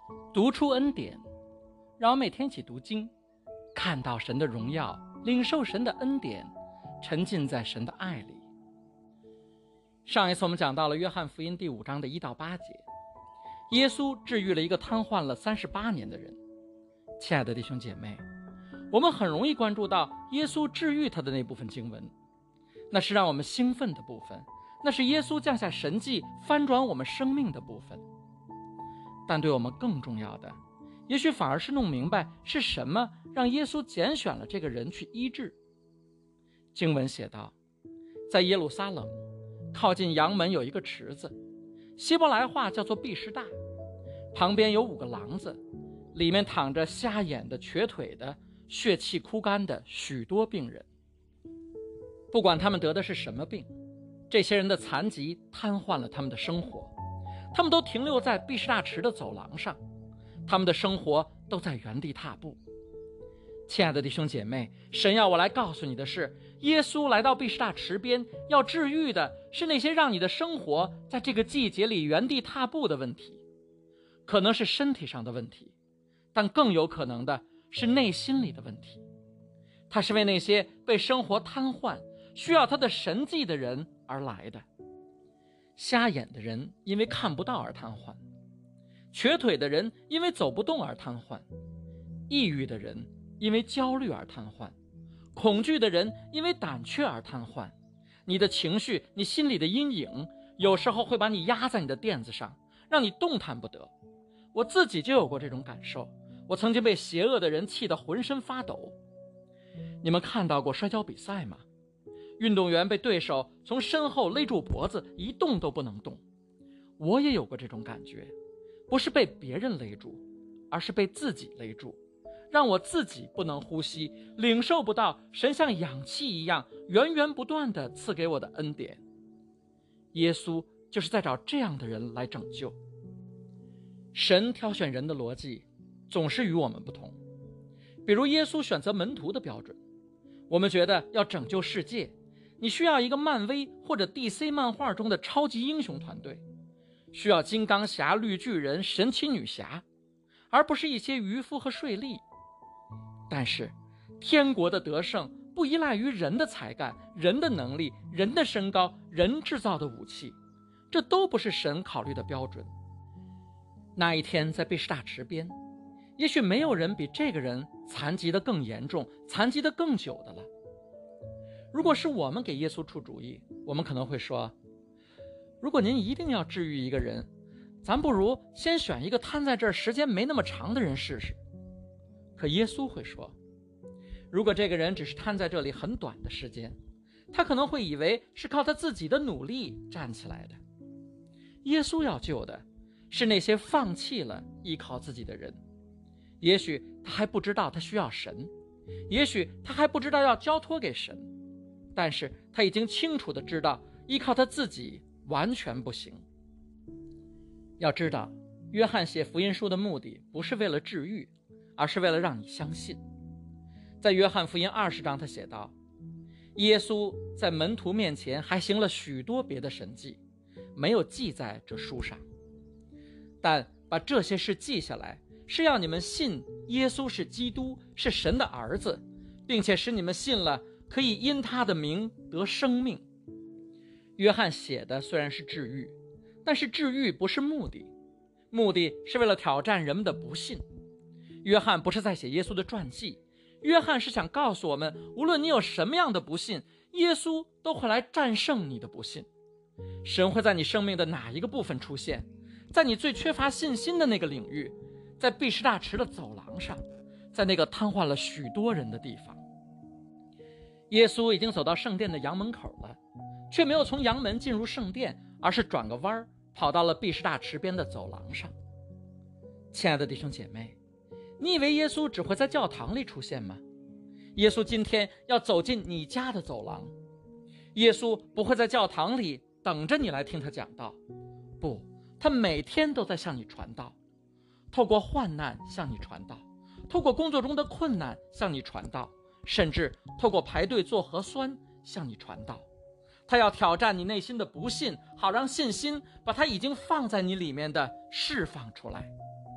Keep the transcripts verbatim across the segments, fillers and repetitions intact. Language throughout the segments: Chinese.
读出恩典，让我每天一起读经，看到神的荣耀，领受神的恩典，沉浸在神的爱里。上一次我们讲到了约翰福音第五章的一到八节，耶稣治愈了一个瘫痪了三十八年的人。亲爱的弟兄姐妹，我们很容易关注到耶稣治愈他的那部分经文，那是让我们兴奋的部分，那是耶稣降下神迹翻转我们生命的部分。但对我们更重要的，也许反而是弄明白是什么让耶稣拣选了这个人去医治。经文写道，在耶路撒冷靠近阳门有一个池子，希伯来话叫做毕士大，旁边有五个廊子，里面躺着瞎眼的、瘸腿的、血气枯干的许多病人。不管他们得的是什么病，这些人的残疾瘫痪了他们的生活，他们都停留在毕士大池的走廊上，他们的生活都在原地踏步。亲爱的弟兄姐妹，神要我来告诉你的是，耶稣来到毕士大池边，要治愈的是那些让你的生活在这个季节里原地踏步的问题，可能是身体上的问题，但更有可能的是内心里的问题。他是为那些被生活瘫痪、需要他的神迹的人而来的。瞎眼的人因为看不到而瘫痪，瘸腿的人因为走不动而瘫痪，抑郁的人因为焦虑而瘫痪，恐惧的人因为胆怯而瘫痪。你的情绪，你心里的阴影，有时候会把你压在你的垫子上，让你动弹不得。我自己就有过这种感受，我曾经被邪恶的人气得浑身发抖。你们看到过摔跤比赛吗？运动员被对手从身后勒住脖子，一动都不能动。我也有过这种感觉，不是被别人勒住，而是被自己勒住，让我自己不能呼吸，领受不到神像氧气一样源源不断地赐给我的恩典。耶稣就是在找这样的人来拯救。神挑选人的逻辑总是与我们不同，比如耶稣选择门徒的标准，我们觉得要拯救世界，你需要一个漫威或者 D C 漫画中的超级英雄团队，需要金刚侠、绿巨人、神奇女侠，而不是一些渔夫和税吏。但是天国的得胜不依赖于人的才干、人的能力、人的身高、人制造的武器，这都不是神考虑的标准。那一天在毕士大池边，也许没有人比这个人残疾得更严重、残疾得更久的了。如果是我们给耶稣出主意，我们可能会说，如果您一定要治愈一个人，咱不如先选一个瘫在这儿时间没那么长的人试试。可耶稣会说，如果这个人只是瘫在这里很短的时间，他可能会以为是靠他自己的努力站起来的。耶稣要救的是那些放弃了依靠自己的人。也许他还不知道他需要神，也许他还不知道要交托给神，但是他已经清楚地知道依靠他自己完全不行。要知道，约翰写福音书的目的不是为了治愈，而是为了让你相信。在约翰福音二十章他写道，耶稣在门徒面前还行了许多别的神迹，没有记在这书上，但把这些事记下来，是要你们信耶稣是基督，是神的儿子，并且使你们信了，可以因他的名得生命。约翰写的虽然是治愈，但是治愈不是目的，目的是为了挑战人们的不信。约翰不是在写耶稣的传记，约翰是想告诉我们，无论你有什么样的不信，耶稣都会来战胜你的不信。神会在你生命的哪一个部分出现，在你最缺乏信心的那个领域，在毕士大池的走廊上，在那个瘫痪了许多人的地方。耶稣已经走到圣殿的阳门口了，却没有从阳门进入圣殿，而是转个弯跑到了毕士大池边的走廊上。亲爱的弟兄姐妹，你以为耶稣只会在教堂里出现吗？耶稣今天要走进你家的走廊。耶稣不会在教堂里等着你来听他讲道，不，他每天都在向你传道，透过患难向你传道，透过工作中的困难向你传道，甚至透过排队做核酸向你传道。他要挑战你内心的不信，好让信心把他已经放在你里面的释放出来。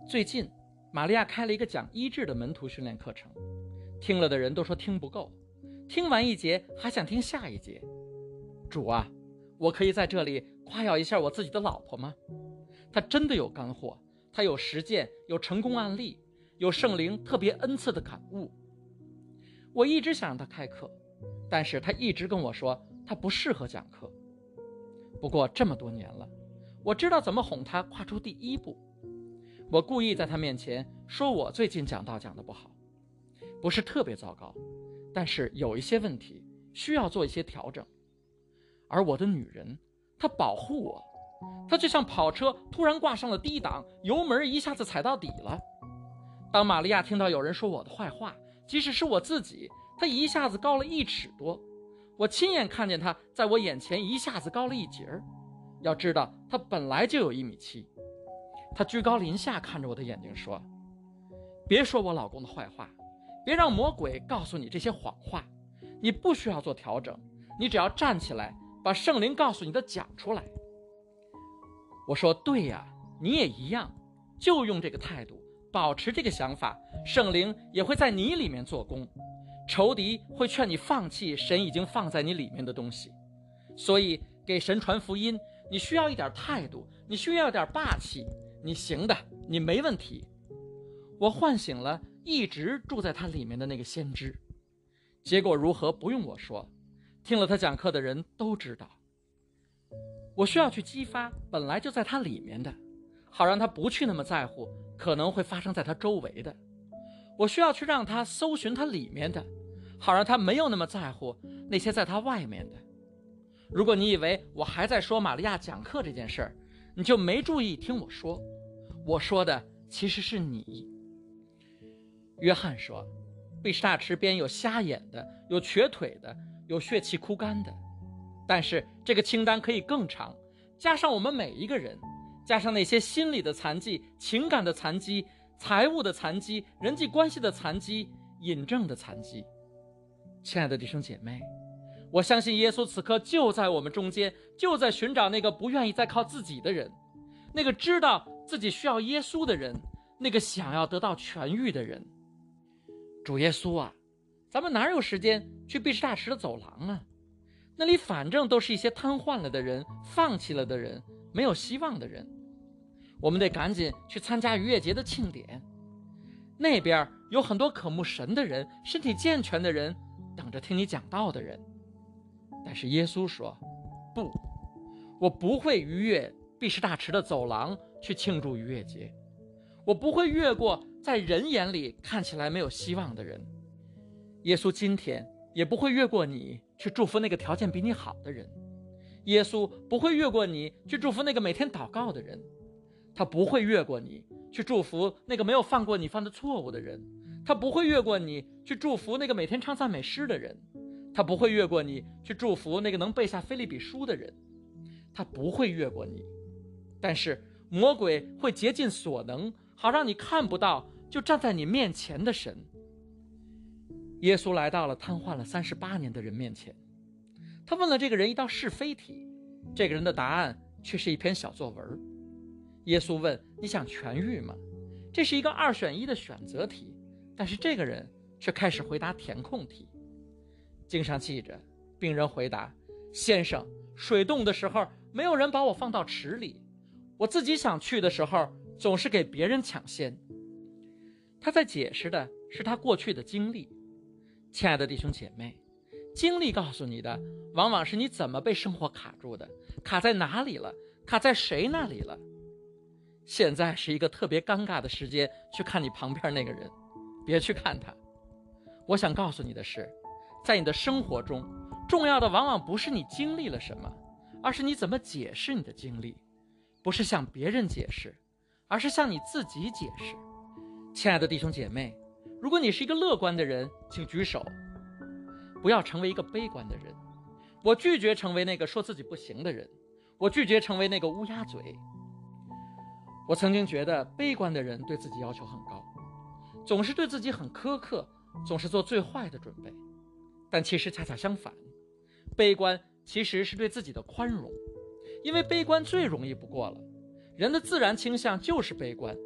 最近玛利亚开了一个讲医治的门徒训练课程，听了的人都说听不够，听完一节还想听下一节。主啊，我可以在这里夸耀一下我自己的老婆吗？她真的有干货，她有实践，有成功案例，有圣灵特别恩赐的感悟。我一直想让她开课，但是她一直跟我说她不适合讲课。不过这么多年了，我知道怎么哄她跨出第一步。我故意在她面前说我最近讲道讲得不好，不是特别糟糕，但是有一些问题需要做一些调整。而我的女人，她保护我，她就像跑车突然挂上了低档，油门一下子踩到底了。当玛利亚听到有人说我的坏话，即使是我自己，她一下子高了一尺多。我亲眼看见她在我眼前一下子高了一截儿。要知道她本来就有一米七。她居高临下看着我的眼睛说，别说我老公的坏话，别让魔鬼告诉你这些谎话，你不需要做调整，你只要站起来把圣灵告诉你的讲出来。我说对呀，你也一样，就用这个态度，保持这个想法，圣灵也会在你里面做工，仇敌会劝你放弃神已经放在你里面的东西。所以给神传福音，你需要一点态度，你需要一点霸气，你行的，你没问题。我唤醒了一直住在他里面的那个先知，结果如何不用我说，听了他讲课的人都知道。我需要去激发本来就在他里面的，好让他不去那么在乎可能会发生在他周围的。我需要去让他搜寻他里面的，好让他没有那么在乎那些在他外面的。如果你以为我还在说玛利亚讲课这件事儿，你就没注意听我说，我说的其实是你。约翰说，毕士大池边有瞎眼的，有瘸腿的，有血气枯干的。但是这个清单可以更长，加上我们每一个人，加上那些心理的残疾、情感的残疾、财务的残疾、人际关系的残疾、瘾症的残疾。亲爱的弟兄姐妹，我相信耶稣此刻就在我们中间，就在寻找那个不愿意再靠自己的人，那个知道自己需要耶稣的人，那个想要得到痊愈的人。主耶稣啊，咱们哪有时间去毕士大池的走廊啊？那里反正都是一些瘫痪了的人，放弃了的人，没有希望的人。我们得赶紧去参加逾越节的庆典，那边有很多渴慕神的人，身体健全的人，等着听你讲道的人。但是耶稣说，不，我不会逾越毕士大池的走廊去庆祝逾越节，我不会越过在人眼里看起来没有希望的人。耶稣今天也不会越过你去祝福那个条件比你好的人，耶稣不会越过你去祝福那个每天祷告的人，他不会越过你去祝福那个没有犯过你犯的错误的人，他不会越过你去祝福那个每天唱赞美诗的人，他不会越过你去祝福那个能背下腓立比书的人，他不会越过你。但是魔鬼会竭尽所能，好让你看不到就站在你面前的神。耶稣来到了瘫痪了三十八年的人面前，他问了这个人一道是非题，这个人的答案却是一篇小作文。耶稣问，你想痊愈吗？这是一个二选一的选择题，但是这个人却开始回答填空题。经上记着，病人回答，先生，水冻的时候没有人把我放到池里，我自己想去的时候总是给别人抢先。他在解释的是他过去的经历。亲爱的弟兄姐妹，经历告诉你的往往是你怎么被生活卡住的，卡在哪里了，卡在谁那里了。现在是一个特别尴尬的时间去看你旁边那个人，别去看他。我想告诉你的是，在你的生活中，重要的往往不是你经历了什么，而是你怎么解释你的经历。不是向别人解释，而是向你自己解释。亲爱的弟兄姐妹，如果你是一个乐观的人，请举手。不要成为一个悲观的人。我拒绝成为那个说自己不行的人，我拒绝成为那个乌鸦嘴。我曾经觉得悲观的人对自己要求很高，总是对自己很苛刻，总是做最坏的准备。但其实恰恰相反，悲观其实是对自己的宽容，因为悲观最容易不过了。人的自然倾向就是悲观，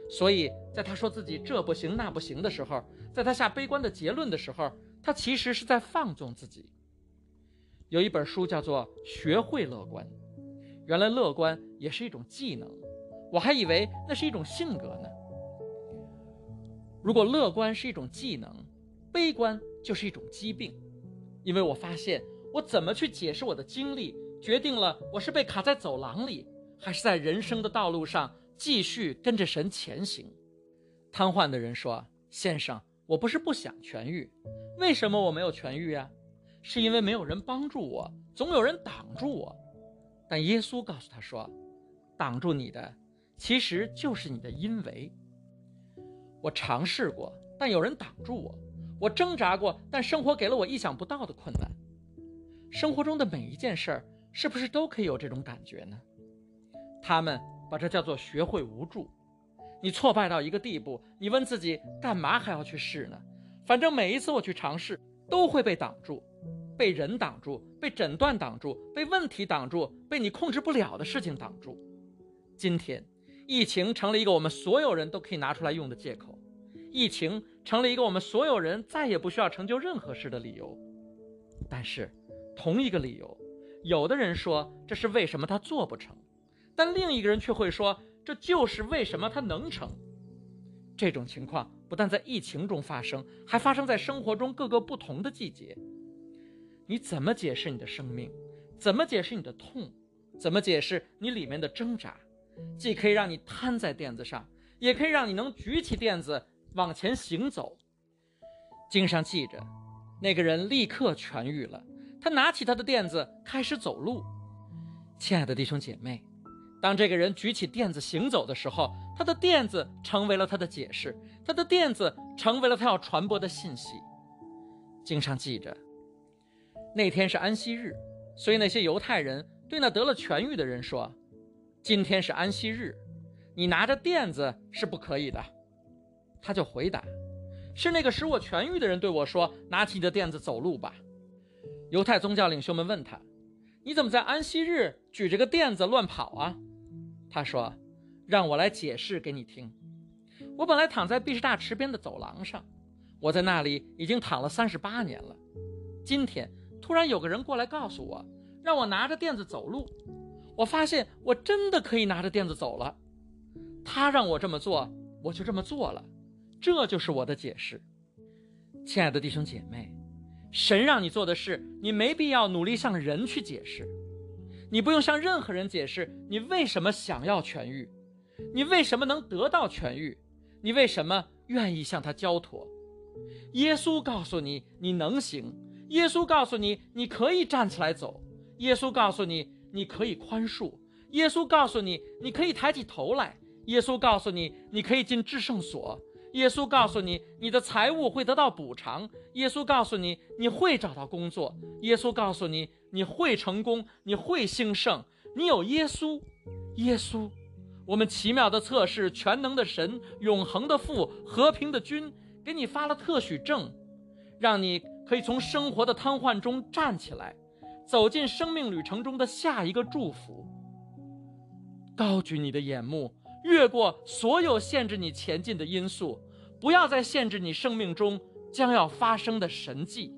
所以在他说自己这不行那不行的时候，在他下悲观的结论的时候，他其实是在放纵自己。有一本书叫做《学会乐观》，原来乐观也是一种技能，我还以为那是一种性格呢。如果乐观是一种技能，悲观就是一种疾病。因为我发现我怎么去解释我的经历，决定了我是被卡在走廊里，还是在人生的道路上继续跟着神前行。瘫痪的人说，先生，我不是不想痊愈，为什么我没有痊愈啊？是因为没有人帮助我，总有人挡住我。但耶稣告诉他说，挡住你的其实就是你的因为。我尝试过，但有人挡住我，我挣扎过，但生活给了我意想不到的困难。生活中的每一件事儿，是不是都可以有这种感觉呢？他们把这叫做学会无助。你挫败到一个地步，你问自己干嘛还要去试呢？反正每一次我去尝试都会被挡住，被人挡住，被诊断挡住，被问题挡住，被你控制不了的事情挡住。今天疫情成了一个我们所有人都可以拿出来用的借口，疫情成了一个我们所有人再也不需要成就任何事的理由。但是同一个理由，有的人说这是为什么他做不成，但另一个人却会说这就是为什么他能成。这种情况不但在疫情中发生，还发生在生活中各个不同的季节。你怎么解释你的生命？怎么解释你的痛？怎么解释你里面的挣扎？既可以让你瘫在垫子上，也可以让你能举起垫子往前行走。经上记着，那个人立刻痊愈了，他拿起他的垫子开始走路。亲爱的弟兄姐妹，当这个人举起垫子行走的时候，他的垫子成为了他的解释，他的垫子成为了他要传播的信息。经上记着，那天是安息日，所以那些犹太人对那得了痊愈的人说，今天是安息日，你拿着垫子是不可以的。他就回答，是那个使我痊愈的人对我说，拿起你的垫子走路吧。犹太宗教领袖们问他，你怎么在安息日举着个垫子乱跑啊？他说，让我来解释给你听。我本来躺在毕士大池边的走廊上，我在那里已经躺了三十八年了。今天突然有个人过来告诉我，让我拿着垫子走路。我发现我真的可以拿着垫子走了。他让我这么做，我就这么做了。这就是我的解释。亲爱的弟兄姐妹，神让你做的事，你没必要努力向人去解释。你不用向任何人解释你为什么想要痊愈，你为什么能得到痊愈，你为什么愿意向他交托。耶稣告诉你你能行，耶稣告诉你你可以站起来走，耶稣告诉你你可以宽恕，耶稣告诉你你可以抬起头来，耶稣告诉你你可以进至圣所，耶稣告诉你你的财物会得到补偿，耶稣告诉你你会找到工作，耶稣告诉你你会成功，你会兴盛，你有耶稣。耶稣，我们奇妙的测试，全能的神，永恒的父，和平的君，给你发了特许证，让你可以从生活的瘫痪中站起来，走进生命旅程中的下一个祝福。高举你的眼目，越过所有限制你前进的因素，不要再限制你生命中将要发生的神迹。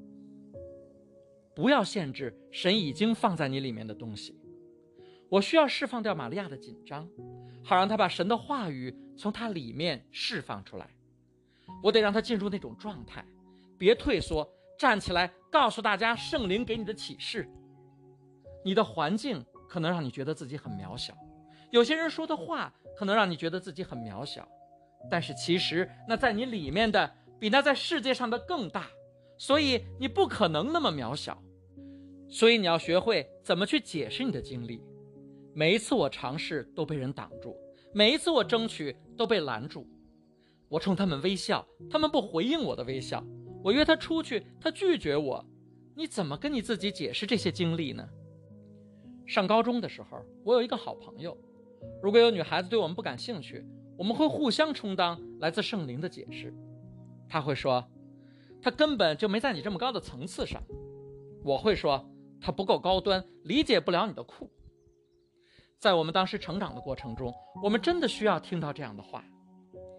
不要限制神已经放在你里面的东西。我需要释放掉玛利亚的紧张，好让她把神的话语从她里面释放出来。我得让她进入那种状态，别退缩，站起来告诉大家圣灵给你的启示。你的环境可能让你觉得自己很渺小，有些人说的话可能让你觉得自己很渺小，但是其实那在你里面的比那在世界上的更大，所以你不可能那么渺小。所以你要学会怎么去解释你的经历。每一次我尝试都被人挡住，每一次我争取都被拦住。我冲他们微笑，他们不回应我的微笑。我约他出去，他拒绝我。你怎么跟你自己解释这些经历呢？上高中的时候，我有一个好朋友，如果有女孩子对我们不感兴趣，我们会互相充当来自圣灵的解释。他会说，他根本就没在你这么高的层次上。我会说，他不够高端，理解不了你的酷。在我们当时成长的过程中，我们真的需要听到这样的话。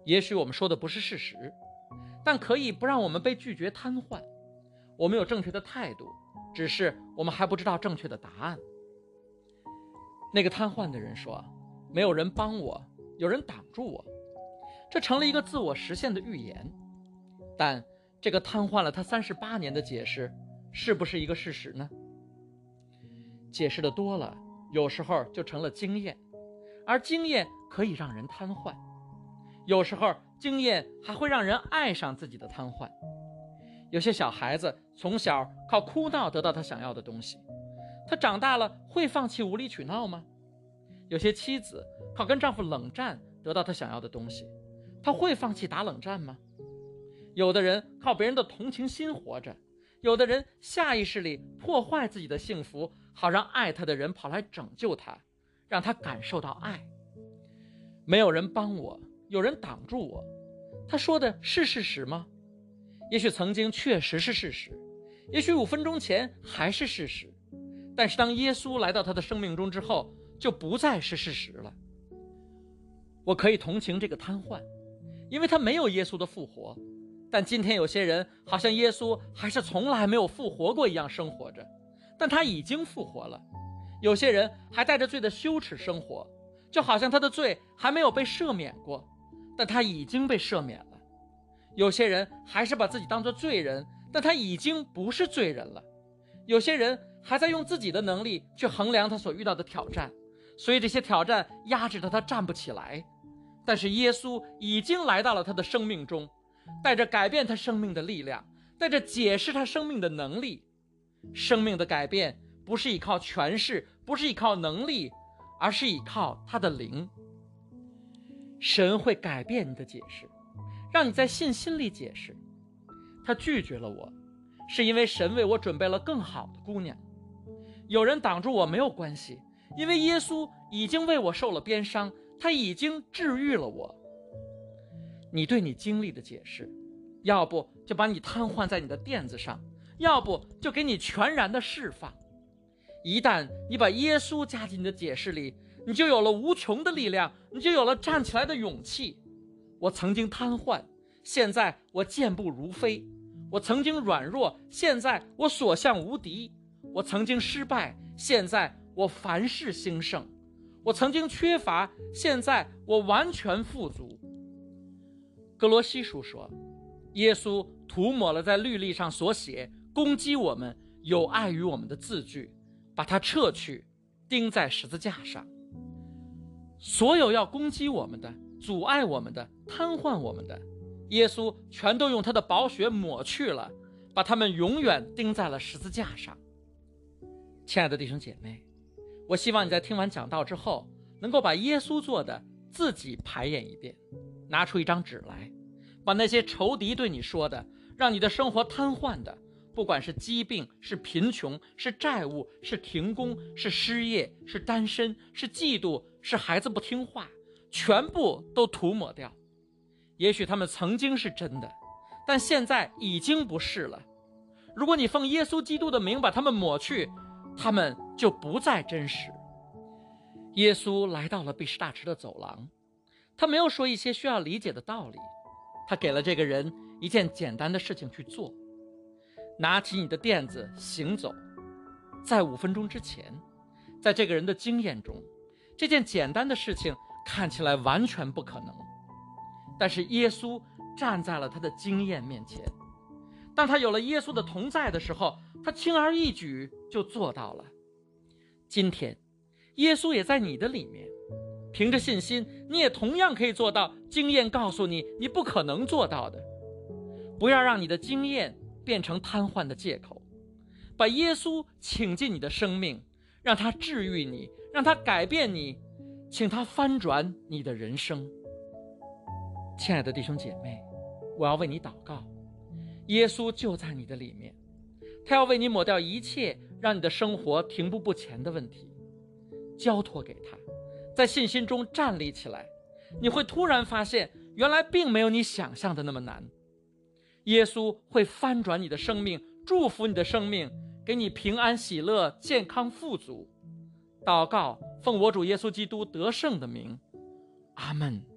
也许我们说的不是事实，但可以不让我们被拒绝瘫痪。我们有正确的态度，只是我们还不知道正确的答案。那个瘫痪的人说，没有人帮我，有人挡住我，这成了一个自我实现的预言。但这个瘫痪了他三十八年的解释，是不是一个事实呢？解释的多了，有时候就成了经验，而经验可以让人瘫痪。有时候经验还会让人爱上自己的瘫痪。有些小孩子从小靠哭闹得到他想要的东西，他长大了会放弃无理取闹吗？有些妻子靠跟丈夫冷战得到他想要的东西，他会放弃打冷战吗？有的人靠别人的同情心活着，有的人下意识里破坏自己的幸福，好让爱他的人跑来拯救他，让他感受到爱。没有人帮我，有人挡住我，他说的是事实吗？也许曾经确实是事实，也许五分钟前还是事实，但是当耶稣来到他的生命中之后，就不再是事实了。我可以同情这个瘫痪，因为他没有耶稣的复活，但今天有些人好像耶稣还是从来没有复活过一样生活着，但他已经复活了。有些人还带着罪的羞耻生活，就好像他的罪还没有被赦免过，但他已经被赦免了。有些人还是把自己当作罪人，但他已经不是罪人了。有些人还在用自己的能力去衡量他所遇到的挑战，所以这些挑战压制着他站不起来。但是耶稣已经来到了他的生命中，带着改变他生命的力量，带着解释他生命的能力。生命的改变不是依靠权势，不是依靠能力，而是依靠他的灵。神会改变你的解释，让你在信心里解释。他拒绝了我，是因为神为我准备了更好的姑娘。有人挡住我没有关系，因为耶稣已经为我受了鞭伤，他已经治愈了我。你对你经历的解释，要不就把你瘫痪在你的垫子上，要不就给你全然的释放。一旦你把耶稣加进你的解释里，你就有了无穷的力量，你就有了站起来的勇气。我曾经瘫痪，现在我健步如飞；我曾经软弱，现在我所向无敌；我曾经失败，现在我凡事兴盛；我曾经缺乏，现在我完全富足。哥罗西书说，耶稣涂抹了在律例上所写攻击我们、有碍于我们的字句，把它撤去，钉在十字架上。所有要攻击我们的、阻碍我们的、瘫痪我们的，耶稣全都用他的宝血抹去了，把他们永远钉在了十字架上。亲爱的弟兄姐妹，我希望你在听完讲道之后，能够把耶稣做的自己排演一遍，拿出一张纸来，把那些仇敌对你说的，让你的生活瘫痪的，不管是疾病，是贫穷，是债务，是停工，是失业，是单身，是嫉妒，是孩子不听话，全部都涂抹掉。也许他们曾经是真的，但现在已经不是了。如果你奉耶稣基督的名把他们抹去，他们就不再真实。耶稣来到了毕士大池的走廊，他没有说一些需要理解的道理，他给了这个人一件简单的事情去做。拿起你的垫子行走。在五分钟之前，在这个人的经验中，这件简单的事情看起来完全不可能，但是耶稣站在了他的经验面前。当他有了耶稣的同在的时候，他轻而易举就做到了。今天耶稣也在你的里面，凭着信心，你也同样可以做到经验告诉你你不可能做到的。不要让你的经验变成瘫痪的借口，把耶稣请进你的生命，让他治愈你，让他改变你，请他翻转你的人生。亲爱的弟兄姐妹，我要为你祷告，耶稣就在你的里面，他要为你抹掉一切让你的生活停步不前的问题，交托给他，在信心中站立起来，你会突然发现，原来并没有你想象的那么难。耶稣会翻转你的生命，祝福你的生命，给你平安喜乐、健康富足。祷告，奉我主耶稣基督得胜的名，阿们。